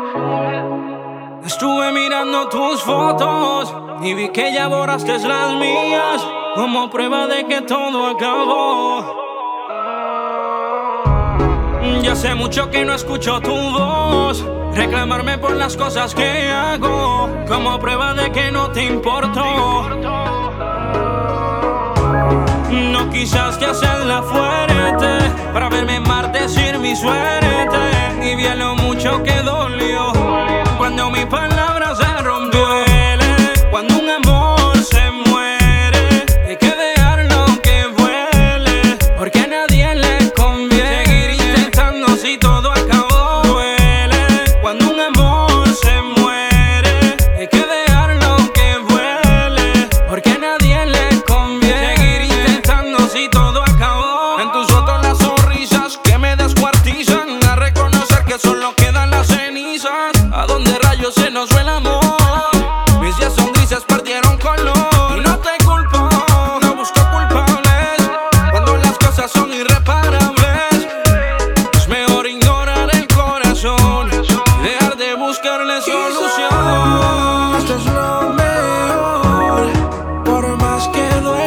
Estuve mirando tus fotos y vi que ya borraste las mías, como prueba de que todo acabó. Ya hace mucho que no escucho tu voz reclamarme por las cosas que hago, como prueba de que no te importó. No quisiste hacerla fuerte para verme maldecir mi suerte, y vi lo mucho que dolió cuando mi palabra se rompió. Duele cuando un amor se muere, hay que dejarlo que vuele, porque a nadie le conviene seguir intentando si todo acabó. Duele cuando un amor se muere, hay que dejarlo que vuele, porque a nadie le conviene seguir intentando si todo acabó. En tus fotos las sonrisas que me descuartizan, a reconocer que solo quedan las cenizas. ¿A dónde rayos se nos fue el amor? Mis días son grises, perdieron color. Y no te culpo, no busco culpables cuando las cosas son irreparables. Es mejor ignorar el corazón, dejar de buscarle solución. Esto es lo mejor, por más que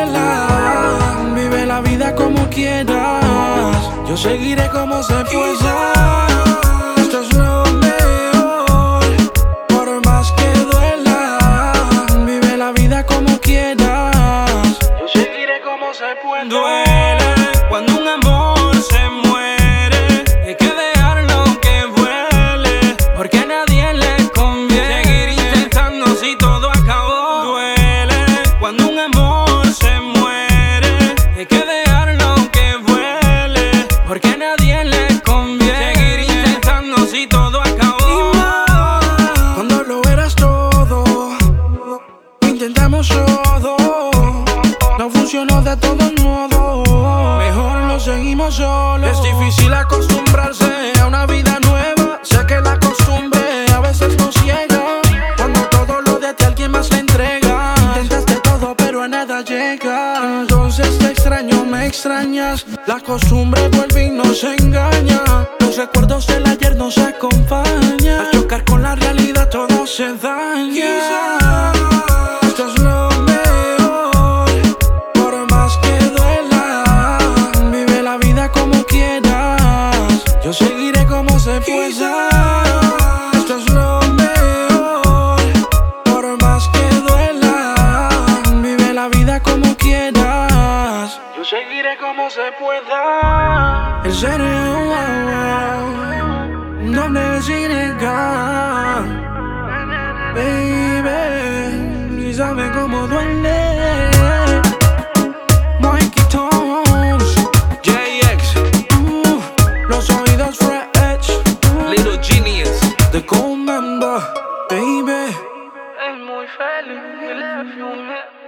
duela. Vive la vida como quieras, yo seguiré como se pueda. Esto es lo mejor, por más que duela. Vive la vida como quieras, yo seguiré como se pueda. Duele cuando un amor se muere, hay que dejarlo que vuele, porque a nadie le conviene seguir intentando si todo acabó. Duele cuando un amor se muere, hay que dejarlo que vuele, porque a nadie le conviene seguir intentando si todo acabó. Y más cuando lo eras todo, intentamos todo, no funcionó de todos modos, mejor lo seguimos solo. Es difícil acostumbrarse a una vida nueva, sé que la costumbre a veces nos ciega, cuando todo lo de ti alguien más le entrega. Intentaste todo pero a nada llega, entonces te extraño, me extrañas, la costumbre vuelve y nos engaña, los recuerdos del ayer nos acompañan, al chocar con la realidad todo se daña. Esto es lo mejor, por más que duela. Vive la vida como quieras, yo seguiré como se pueda. Esto es lo mejor, por más que duela. Vive la vida como quieras, yo seguiré como se pueda. En serio, no necesitas, baby, y sabe cómo duele. Mikey Tones, JX, los oídos fresh, Little Genius. The Cold Member, baby. Es muy feliz,